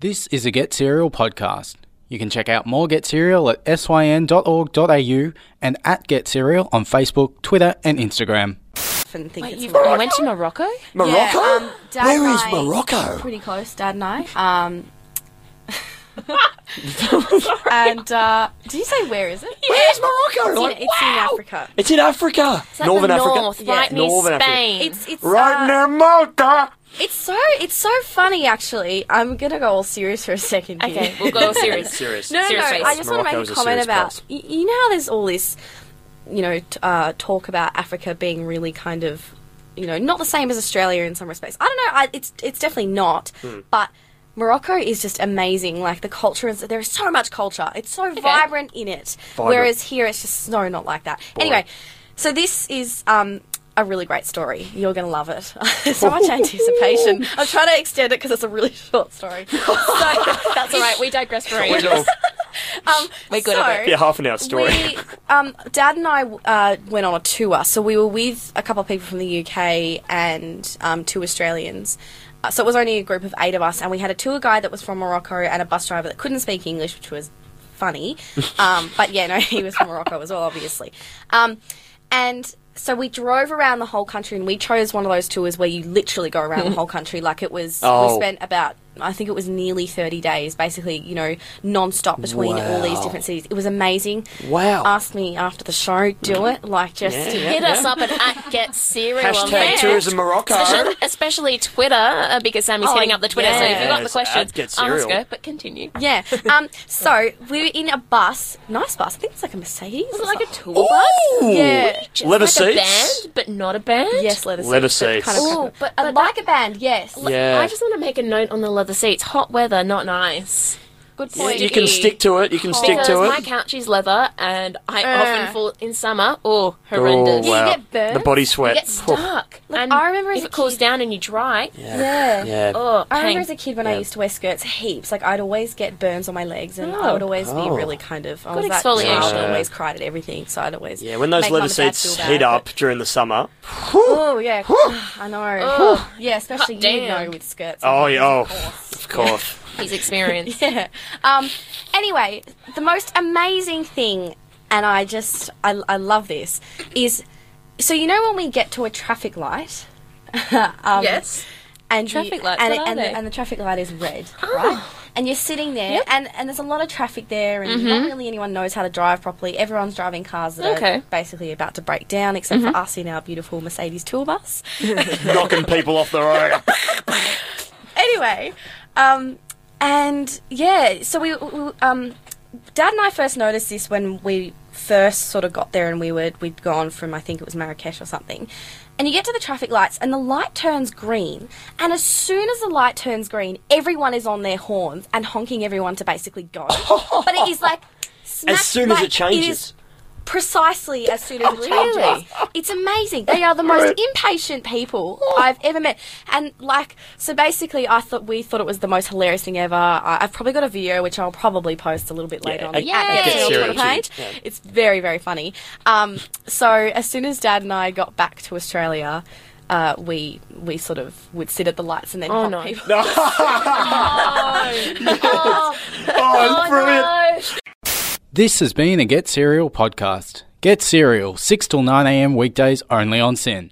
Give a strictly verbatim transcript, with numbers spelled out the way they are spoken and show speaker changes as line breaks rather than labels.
This is a Get Serial podcast. You can check out more Get Serial at syn dot org dot a u and at Get Serial on Facebook, Twitter and Instagram.
And think
Wait,
it's
you
Morocco.
went to Morocco?
Morocco?
Yeah, um, Dad
Where
and
is
I-
Morocco?
Pretty close, Dad and I. Um, and uh, did you say where is it?
Where's Morocco?
It's,
Like,
in, it's in
wow.
Africa.
It's in Africa.
It's like
Northern
the
Africa.
north,
Yeah.
right near
Northern Africa.
Spain.
It's it's
Right
uh,
near Malta.
It's so it's so funny actually. I'm gonna go all serious for a second here.
Okay, we'll go serious.
Serious.
No, no,
Serious
no.
face.
I just want to
Morocco
make
is
a
a
comment
serious
about.
place.
y- You know how there's all this, you know, t- uh, talk about Africa being really kind of, you know, not the same as Australia in some respects. I don't know. I, it's it's definitely not.
Hmm.
But Morocco is just amazing. Like the culture is there is so much culture. It's so vibrant in it.
Vibrant.
Whereas here it's just so not like that.
Boring.
Anyway, so this is um. a really great story. You're going to love it. There's so much anticipation. I'm trying to extend it because it's a really short story. So,
That's all right. We digress for
We
ages.
know.
um,
We're good
so,
at it.
Yeah, half an hour story.
We, um, Dad and I uh, went on a tour. So we were with a couple of people from the U K and um, two Australians. Uh, so it was only a group of eight of us, and we had a tour guide that was from Morocco and a bus driver that couldn't speak English, which was funny. Um, but yeah, no, he was from Morocco as well, obviously. Um, and so we drove around the whole country, and we chose one of those tours where you literally go around the whole country. Like it was,
Oh.
we spent about, I think it was nearly thirty days, basically, you know, non-stop between all these
Wow.
different cities. It was amazing.
Wow.
Asked me after the show, do it, like just
Yeah, yeah.
Hit us up at, at Get Serial on
Hashtag
there.
tourism Morocco.
Especially, especially Twitter, uh, because Sammy's
Oh,
hitting up the Twitter. So if you've got the
yes,
questions,
at Get
ask
Serial.
her. But continue.
Yeah. Um. So we were in a bus, nice bus. I think it's like a Mercedes.
Was it like a tour
Ooh.
bus?
Yeah.
Just
Leather
like a
seats.
band, but not a band?
Yes, leather seats.
Leather
but
seats.
Kind of,
Ooh, but,
uh,
but
like a band. Yes.
Yeah.
I just want to make a note on the leather seats. Hot weather, not nice.
Good
Yeah,
point.
you can stick to it. You can stick
Because
to
my
it.
couch is leather, and I
Uh.
often fall in summer. Oh, horrendous.
Oh, wow.
You get burns?
The body sweat.
You get stuck.
Look,
and
I remember as
if
a
it cools
kid-
down and you dry,
Yeah.
Yeah.
oh,
I remember
pain.
as a kid when I
Yeah.
used to wear skirts heaps, like I'd always get burns on my legs, and I
Oh.
would always be
Oh.
really kind of. I
Good
was that child
exfoliation.
that always cried at everything, so I'd always.
Yeah, when those
make
leather
mum and dad
seats
feel
heat
bad,
up
but-
during the summer.
Oh yeah, I know.
Oh.
Yeah, especially
Hot
you
damn.
know with skirts.
Oh, yeah. Oh,
Of course.
of course.
He's experienced.
Yeah. Um, anyway, the most amazing thing, and I just, I, I love this, is, so you know when we get to a traffic light? um,
Yes.
And
Traffic
you,
lights,
and,
what
it-
are
and,
they?
The, and the traffic light is red, right? And you're sitting there, and, and there's a lot of traffic there, and
Mm-hmm.
not really anyone knows how to drive properly. Everyone's driving cars that
Okay.
are basically about to break down, except
Mm-hmm.
for us in our beautiful Mercedes tour bus.
Knocking people off the road.
Anyway, um, and yeah, so we, we um, Dad and I first noticed this when we first sort of got there, and we were we'd gone from, I think it was Marrakesh or something. And you get to the traffic lights, and the light turns green. And as soon as the light turns green, everyone is on their horns and honking everyone to basically go. But it is like smack,
As soon as
like,
it changes.
is precisely as soon as it
Really?
changes. It's amazing. They are the most impatient people I've ever met. And like, so basically, I thought we thought it was the most hilarious thing ever. I, I've probably got a video which I'll probably post a little bit later
Yeah,
on the
Yay!
at the
Get
Get
Serial
Twitter page.
Yeah.
It's very very funny. Um, so as soon as Dad and I got back to Australia. Uh, we we sort of would sit at the lights and then
Oh,
honk
no.
people.
Oh,
Oh, brilliant.
no.
This has been a Get Serial podcast. Get Serial, six till nine a m weekdays only on S Y N.